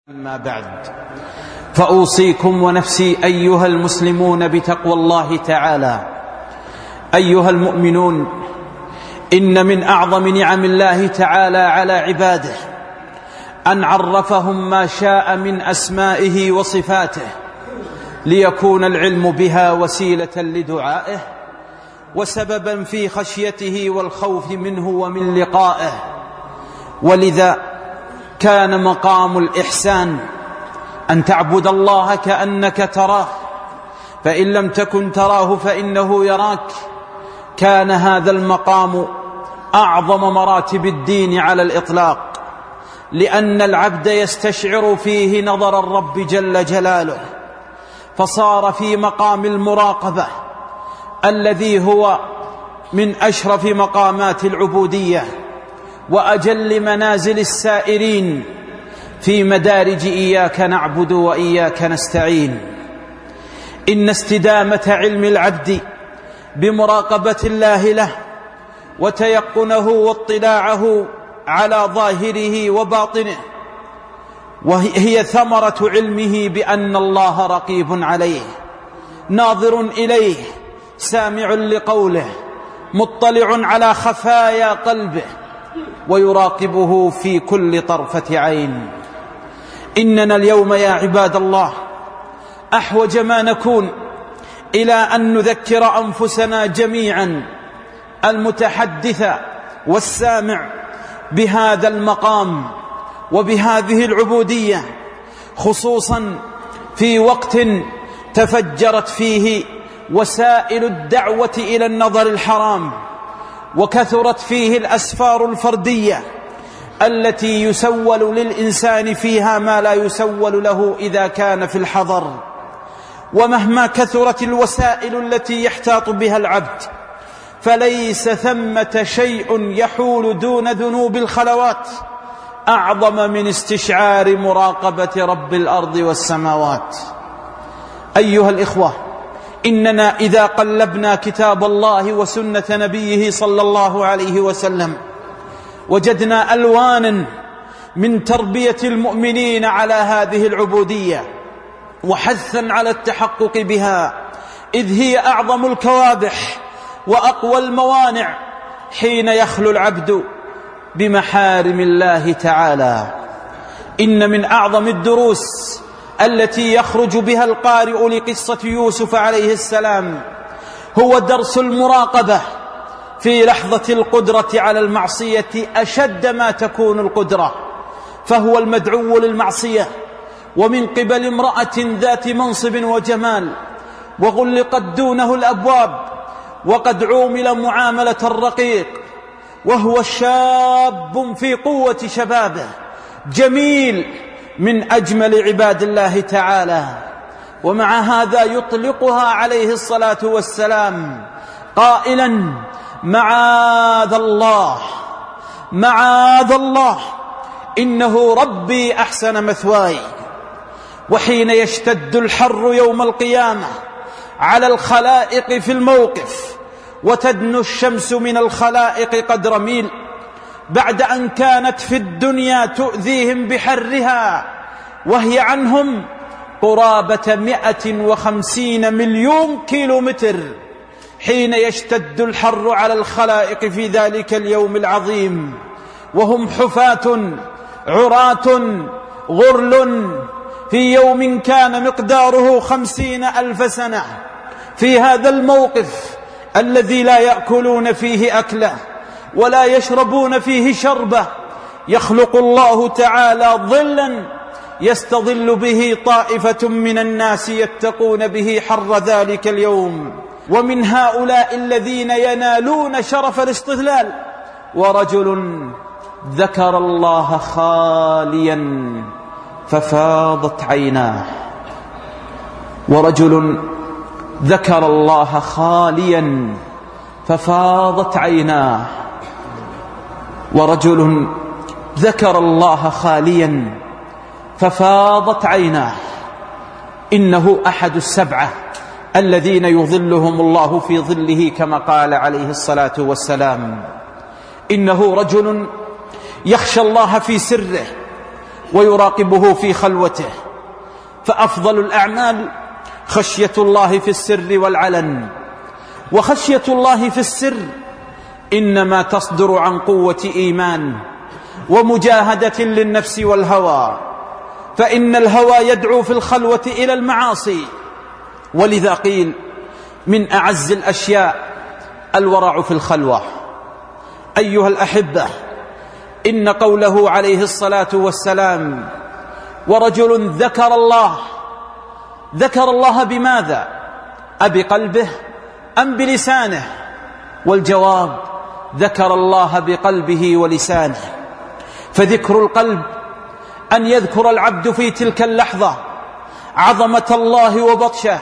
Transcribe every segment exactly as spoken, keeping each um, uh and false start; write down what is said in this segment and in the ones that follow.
أما بعد، فأوصيكم ونفسي أيها المسلمون بتقوى الله تعالى. أيها المؤمنون، إن من أعظم نعم الله تعالى على عباده أن عرفهم ما شاء من أسمائه وصفاته، ليكون العلم بها وسيلة لدعائه وسببا في خشيته والخوف منه ومن لقائه. ولذا كان مقام الإحسان أن تعبد الله كأنك تراه، فإن لم تكن تراه فإنه يراك. كان هذا المقام أعظم مراتب الدين على الإطلاق، لأن العبد يستشعر فيه نظر الرب جل جلاله، فصار في مقام المراقبة الذي هو من أشرف مقامات العبودية وأجل منازل السائرين في مدارج إياك نعبد وإياك نستعين. إن استدامة علم العبد بمراقبة الله له وتيقنه واطلاعه على ظاهره وباطنه، وهي ثمرة علمه بأن الله رقيب عليه، ناظر إليه، سامع لقوله، مطلع على خفايا قلبه، ويراقبه في كل طرفة عين. إننا اليوم يا عباد الله أحوج ما نكون إلى أن نذكر أنفسنا جميعا، المتحدث والسامع، بهذا المقام وبهذه العبودية، خصوصا في وقت تفجرت فيه وسائل الدعوة إلى النظر الحرام، وكثرت فيه الأسفار الفردية التي يسول للإنسان فيها ما لا يسول له إذا كان في الحضر. ومهما كثرت الوسائل التي يحتاط بها العبد، فليس ثمة شيء يحول دون ذنوب الخلوات أعظم من استشعار مراقبة رب الأرض والسماوات. أيها الإخوة، إننا إذا قلبنا كتاب الله وسنة نبيه صلى الله عليه وسلم وجدنا ألوانا من تربية المؤمنين على هذه العبودية وحثا على التحقق بها، إذ هي أعظم الكوابح وأقوى الموانع حين يخلو العبد بمحارم الله تعالى. إن من أعظم الدروس التي يخرج بها القارئ لقصة يوسف عليه السلام هو درس المراقبة في لحظة القدرة على المعصية أشد ما تكون القدرة، فهو المدعو للمعصية ومن قبل امرأة ذات منصب وجمال، وغلقت دونه الأبواب، وقد عومل معاملة الرقيق، وهو شاب في قوة شبابه، جميل من أجمل عباد الله تعالى. ومع هذا يطلقها عليه الصلاة والسلام قائلا: معاذ الله معاذ الله إنه ربي أحسن مثواي. وحين يشتد الحر يوم القيامة على الخلائق في الموقف، وتدنو الشمس من الخلائق قدر ميل، بعد أن كانت في الدنيا تؤذيهم بحرها وهي عنهم قرابة مئة وخمسين مليون كيلومتر، حين يشتد الحر على الخلائق في ذلك اليوم العظيم وهم حفاة عراة غرل في يوم كان مقداره خمسين ألف سنة، في هذا الموقف الذي لا يأكلون فيه أكله ولا يشربون فيه شربة، يخلق الله تعالى ظلا يستظل به طائفة من الناس يتقون به حر ذلك اليوم. ومن هؤلاء الذين ينالون شرف الاستظلال ورجل ذكر الله خاليا ففاضت عيناه ورجل ذكر الله خاليا ففاضت عيناه ورجل ذكر الله خاليا ففاضت عيناه. إنه أحد السبعة الذين يظلهم الله في ظله، كما قال عليه الصلاة والسلام: إنه رجل يخشى الله في سره ويراقبه في خلوته. فأفضل الأعمال خشية الله في السر والعلن. وخشية الله في السر إنما تصدر عن قوة إيمان ومجاهدة للنفس والهوى، فإن الهوى يدعو في الخلوة إلى المعاصي. ولذا قيل من أعز الأشياء الورع في الخلوة. أيها الأحبة، إن قوله عليه الصلاة والسلام ورجل ذكر الله، ذكر الله بماذا؟ أبقلبه أم بلسانه؟ والجواب ذكر الله بقلبه ولسانه. فذكر القلب أن يذكر العبد في تلك اللحظة عظمة الله وبطشه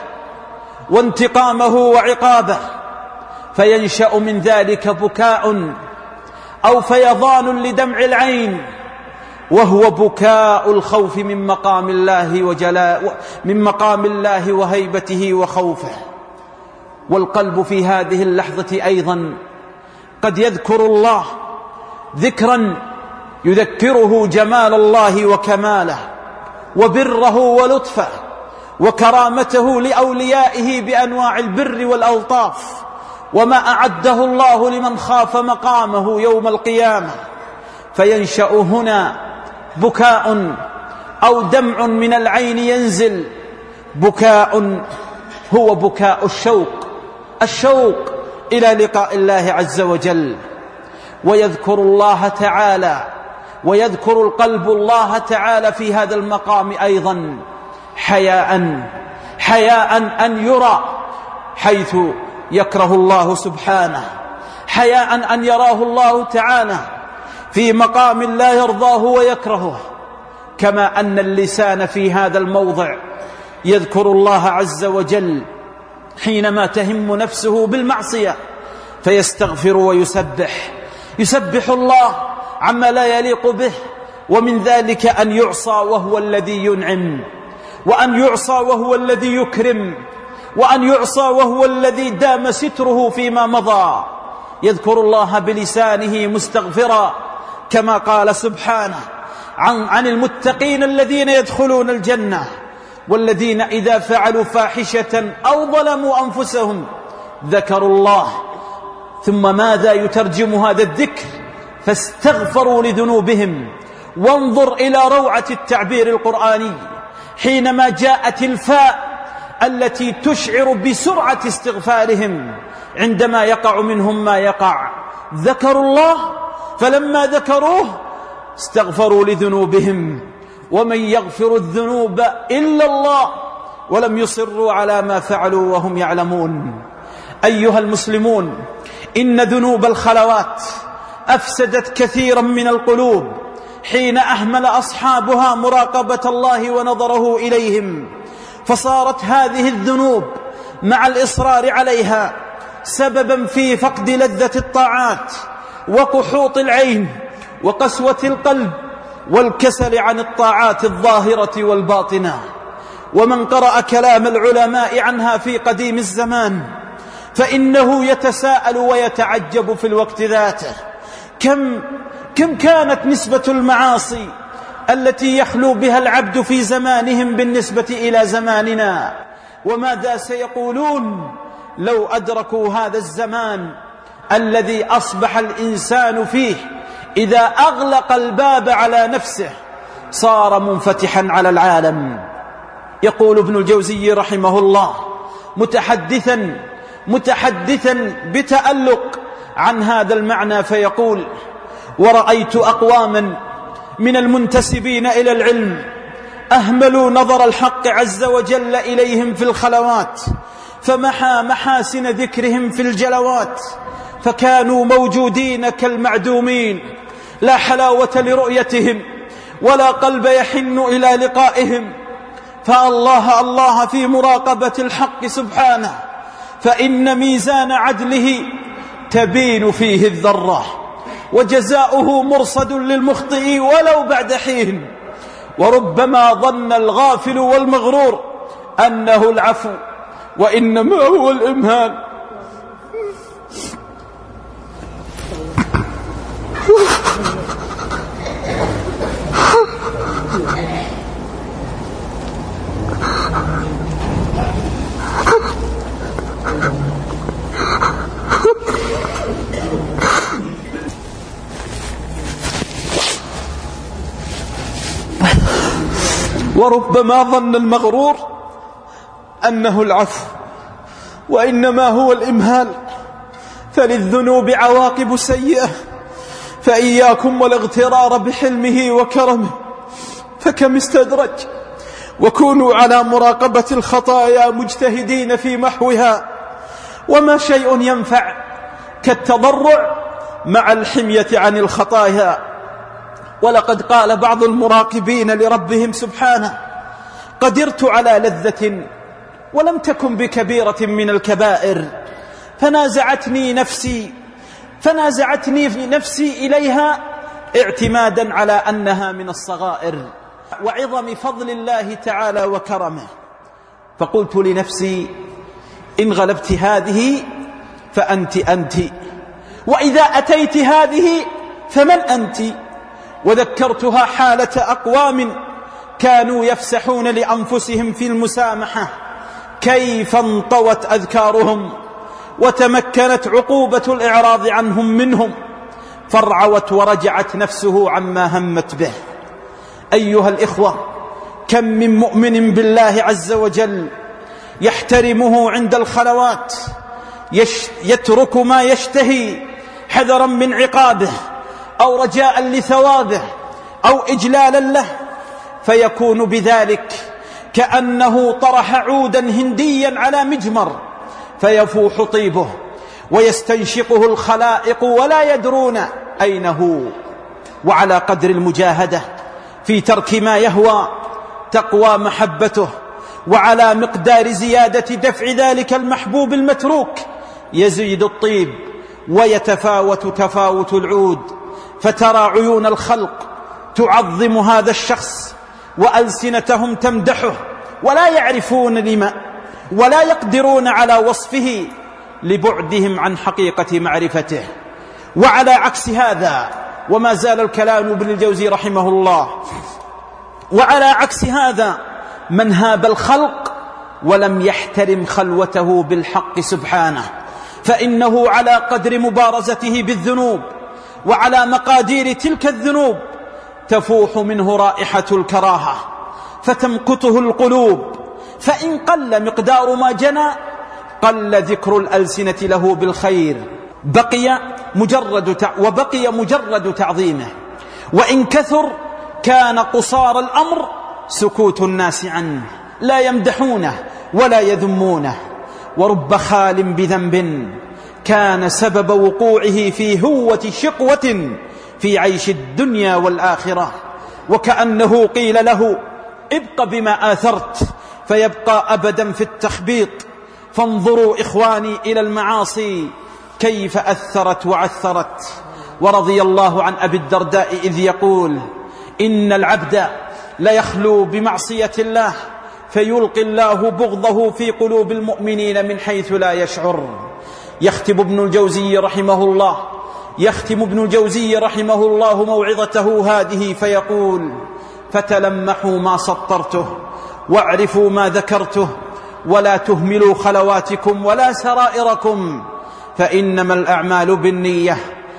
وانتقامه وعقابه، فينشأ من ذلك بكاء أو فيضان لدمع العين، وهو بكاء الخوف من مقام الله وجلاء من مقام الله وهيبته وخوفه. والقلب في هذه اللحظة أيضا قد يذكر الله ذكرا يذكره جمال الله وكماله وبره ولطفه وكرامته لأوليائه بأنواع البر والألطاف، وما أعده الله لمن خاف مقامه يوم القيامة. فينشأ هنا بكاء أو دمع من العين ينزل، بكاء هو بكاء الشوق، الشوق إلى لقاء الله عز وجل. ويذكر الله تعالى ويذكر القلب الله تعالى في هذا المقام أيضا حياء، حياء أن يرى حيث يكره الله سبحانه، حياء أن يراه الله تعالى في مقام لا يرضاه ويكرهه. كما أن اللسان في هذا الموضع يذكر الله عز وجل حينما تهم نفسه بالمعصية فيستغفر ويسبح، يسبح الله عما لا يليق به، ومن ذلك أن يعصى وهو الذي ينعم، وأن يعصى وهو الذي يكرم، وأن يعصى وهو الذي دام ستره فيما مضى. يذكر الله بلسانه مستغفرا، كما قال سبحانه عن, عن المتقين الذين يدخلون الجنة والذين إذا فعلوا فاحشة أو ظلموا أنفسهم ذكروا الله، ثم ماذا يترجم هذا الذكر؟ فاستغفروا لذنوبهم. وانظر إلى روعة التعبير القرآني حينما جاءت الفاء التي تشعر بسرعة استغفارهم عندما يقع منهم ما يقع. ذكروا الله، فلما ذكروه استغفروا لذنوبهم، ومن يغفر الذنوب إلا الله، ولم يصروا على ما فعلوا وهم يعلمون. أيها المسلمون، إن ذنوب الخلوات أفسدت كثيرا من القلوب حين أهمل أصحابها مراقبة الله ونظره إليهم، فصارت هذه الذنوب مع الإصرار عليها سببا في فقد لذة الطاعات وقحوط العين وقسوة القلب والكسل عن الطاعات الظاهرة والباطنة. ومن قرأ كلام العلماء عنها في قديم الزمان فإنه يتساءل ويتعجب في الوقت ذاته، كم كم كانت نسبة المعاصي التي يخلو بها العبد في زمانهم بالنسبة إلى زماننا، وماذا سيقولون لو أدركوا هذا الزمان الذي أصبح الإنسان فيه إذا أغلق الباب على نفسه صار منفتحا على العالم. يقول ابن الجوزي رحمه الله متحدثا متحدثا بتألق عن هذا المعنى فيقول: ورأيت أقواما من المنتسبين إلى العلم أهملوا نظر الحق عز وجل إليهم في الخلوات، فمحى محاسن ذكرهم في الجلوات، فكانوا موجودين كالمعدومين، لا حلاوة لرؤيتهم ولا قلب يحن إلى لقائهم. فالله الله في مراقبة الحق سبحانه، فإن ميزان عدله تبين فيه الذرة، وجزاؤه مرصد للمخطئ ولو بعد حين. وربما ظن الغافل والمغرور أنه العفو، وإنما هو الإمهال. وربما ظن المغرور أنه العفو، وإنما هو الإمهال، فللذنوب عواقب سيئة، فإياكم والاغترار بحلمه وكرمه، فكم استدرج. وكونوا على مراقبة الخطايا مجتهدين في محوها، وما شيء ينفع كالتضرع مع الحمية عن الخطايا. ولقد قال بعض المراقبين لربهم سبحانه: قدرت على لذة ولم تكن بكبيرة من الكبائر، فنازعتني نفسي فنازعتني في نفسي إليها اعتمادا على أنها من الصغائر، وعظم فضل الله تعالى وكرمه. فقلت لنفسي: إن غلبت هذه فأنت أنت، وإذا أتيت هذه فمن أنت؟ وذكرتها حالة أقوام كانوا يفسحون لأنفسهم في المسامحة، كيف انطوت أذكارهم وتمكنت عقوبة الإعراض عنهم منهم، فارعوت ورجعت نفسه عما همت به. أيها الإخوة، كم من مؤمن بالله عز وجل يحترمه عند الخلوات، يترك ما يشتهي حذرا من عقابه أو رجاء لثوابه أو إجلالا له، فيكون بذلك كأنه طرح عودا هنديا على مجمر فيفوح طيبه ويستنشقه الخلائق ولا يدرون أين هو. وعلى قدر المجاهدة في ترك ما يهوى تقوى محبته، وعلى مقدار زيادة دفع ذلك المحبوب المتروك يزيد الطيب ويتفاوت تفاوت العود، فترى عيون الخلق تعظم هذا الشخص وألسنتهم تمدحه، ولا يعرفون لما ولا يقدرون على وصفه لبعدهم عن حقيقة معرفته. وعلى عكس هذا، وما زال الكلام ابن الجوزي رحمه الله، وعلى عكس هذا من هاب الخلق ولم يحترم خلوته بالحق سبحانه، فإنه على قدر مبارزته بالذنوب وعلى مقادير تلك الذنوب تفوح منه رائحة الكراهة فتمقته القلوب، فإن قل مقدار ما جنى قل ذكر الألسنة له بالخير بقي مجرد تع... وبقي مجرد تعظيمه، وإن كثر كان قصار الأمر سكوت الناس عنه، لا يمدحونه ولا يذمونه. ورب خال بذنب كان سبب وقوعه في هوة شقوة في عيش الدنيا والآخرة، وكأنه قيل له: ابق بما آثرت فيبقى أبدا في التخبيط. فانظروا إخواني إلى المعاصي كيف أثرت وعثرت. ورضي الله عن أبي الدرداء إذ يقول: إن العبد ليخلو بمعصية الله فيلقي الله بغضه في قلوب المؤمنين من حيث لا يشعر. يختم ابن الجوزي رحمه الله يختم ابن الجوزي رحمه الله موعظته هذه فيقول: فتلمحوا ما سطرته واعرفوا ما ذكرته، ولا تهملوا خلواتكم ولا سرائركم، فإنما الأعمال بالنية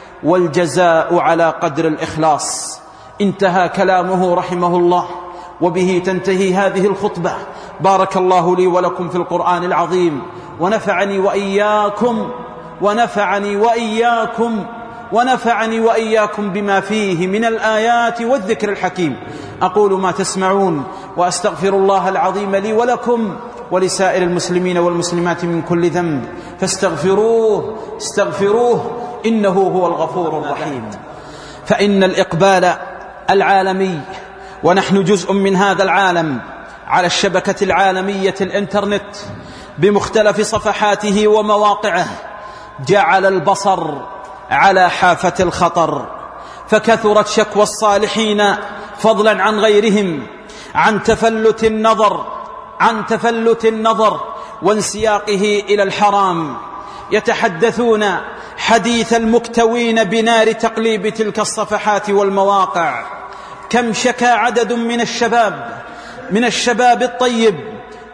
والجزاء على قدر الإخلاص. انتهى كلامه رحمه الله، وبه تنتهي هذه الخطبة. بارك الله لي ولكم في القرآن العظيم، ونفعني وإياكم ونفعني وإياكم ونفعني وإياكم بما فيه من الآيات والذكر الحكيم. أقول ما تسمعون، وأستغفر الله العظيم لي ولكم ولسائر المسلمين والمسلمات من كل ذنب، فاستغفروه استغفروه إنه هو الغفور الرحيم. فإن الإقبال العالمي، ونحن جزء من هذا العالم، على الشبكة العالمية الإنترنت بمختلف صفحاته ومواقعه، جعل البصر على حافة الخطر، فكثرت شكوى الصالحين فضلا عن غيرهم عن تفلت النظر عن تفلت النظر وانسياقه إلى الحرام. يتحدثون حديث المكتوين بنار تقليب تلك الصفحات والمواقع. كم شكى عدد من الشباب من الشباب الطيب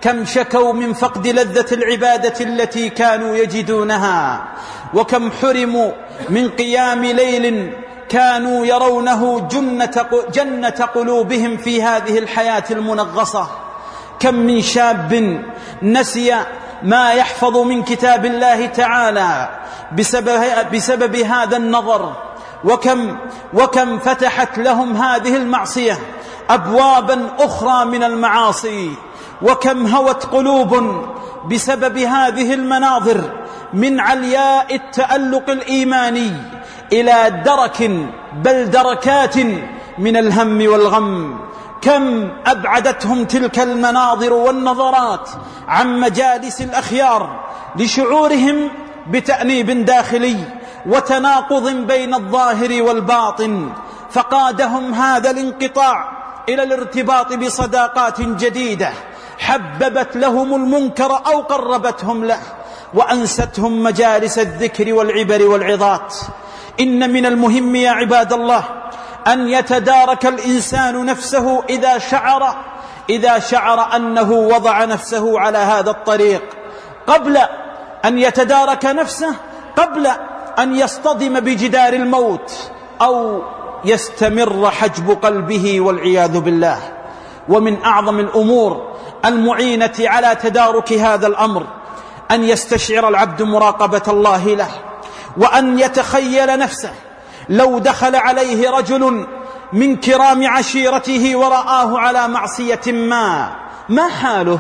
كم شكوا من فقد لذة العبادة التي كانوا يجدونها، وكم حرموا من قيام ليل كانوا يرونه جنة, جنة قلوبهم في هذه الحياة المنغصة. كم من شاب نسي ما يحفظ من كتاب الله تعالى بسبب, بسبب هذا النظر، وكم, وكم فتحت لهم هذه المعصية أبوابا أخرى من المعاصي، وكم هوت قلوب بسبب هذه المناظر من علياء التألق الإيماني إلى درك بل دركات من الهم والغم. كم أبعدتهم تلك المناظر والنظرات عن مجالس الأخيار لشعورهم بتأنيب داخلي وتناقض بين الظاهر والباطن، فقادهم هذا الانقطاع إلى الارتباط بصداقات جديدة حببت لهم المنكر أو قربتهم له، وأنستهم مجالس الذكر والعبر والعظات. إن من المهم يا عباد الله أن يتدارك الإنسان نفسه إذا شعر إذا شعر أنه وضع نفسه على هذا الطريق، قبل أن يتدارك نفسه، قبل أن يصطدم بجدار الموت أو يستمر حجب قلبه والعياذ بالله. ومن أعظم الأمور المعينة على تدارك هذا الأمر أن يستشعر العبد مراقبة الله له، وأن يتخيل نفسه لو دخل عليه رجل من كرام عشيرته ورآه على معصية ما ما حاله؟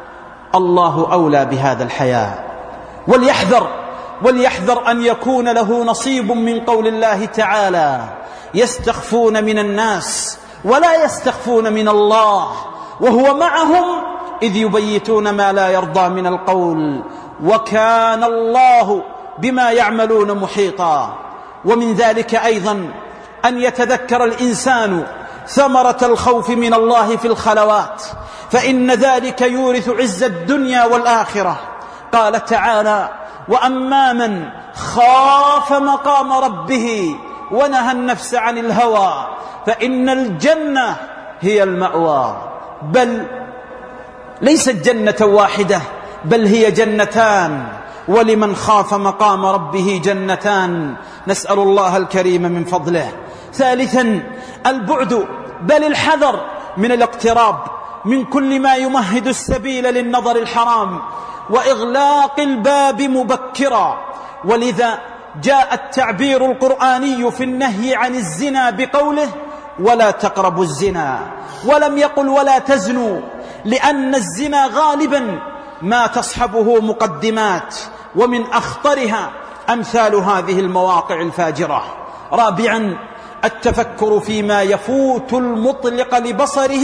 الله أولى بهذا الحياء. وليحذر وليحذر أن يكون له نصيب من قول الله تعالى: يستخفون من الناس ولا يستخفون من الله وهو معهم إذ يبيتون ما لا يرضى من القول وكان الله بما يعملون محيطا. ومن ذلك أيضا أن يتذكر الإنسان ثمرة الخوف من الله في الخلوات، فإن ذلك يورث عز الدنيا والآخرة. قال تعالى: وأما من خاف مقام ربه ونهى النفس عن الهوى فإن الجنة هي المأوى. بل ليست جنة واحدة بل هي جنتان، ولمن خاف مقام ربه جنتان، نسأل الله الكريم من فضله. ثالثا البعد بل الحذر من الاقتراب من كل ما يمهد السبيل للنظر الحرام وإغلاق الباب مبكرا. ولذا جاء التعبير القرآني في النهي عن الزنا بقوله: ولا تقربوا الزنا، ولم يقل ولا تزنوا، لأن الزنا غالبا ما تصحبه مقدمات، ومن أخطرها أمثال هذه المواقع الفاجرة. رابعا التفكر فيما يفوت المطلق لبصره،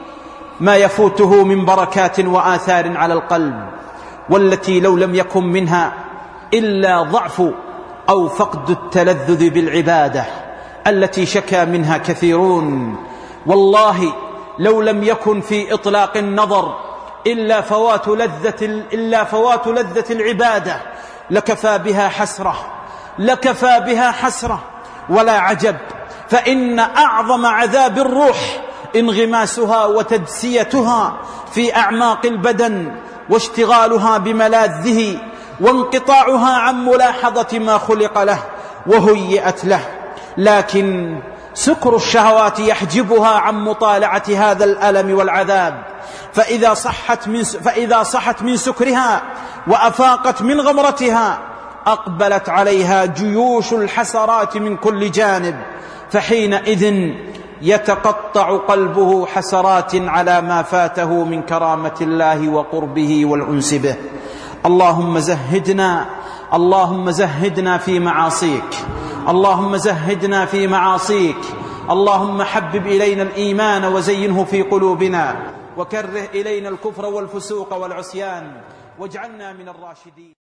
ما يفوته من بركات وآثار على القلب، والتي لو لم يكن منها إلا ضعف أو فقد التلذذ بالعبادة التي شكى منها كثيرون. والله لو لم يكن في إطلاق النظر إلا فوات لذة, إلا فوات لذة العبادة لكفى بها حسرة لكفى بها حسرة ولا عجب، فإن أعظم عذاب الروح انغماسها وتدسيتها في أعماق البدن واشتغالها بملاذه وانقطاعها عن ملاحظة ما خلق له وهيئت له. لكن سكر الشهوات يحجبها عن مطالعة هذا الألم والعذاب، فإذا صحت من, فإذا صحت من سكرها وأفاقت من غمرتها أقبلت عليها جيوش الحسرات من كل جانب، فحينئذ يتقطع قلبه حسرات على ما فاته من كرامة الله وقربه والأنس به. اللهم زهدنا اللهم زهدنا في معاصيك اللهم زهدنا في معاصيك اللهم حبب إلينا الإيمان وزينه في قلوبنا، وكره إلينا الكفر والفسوق والعصيان، واجعلنا من الراشدين.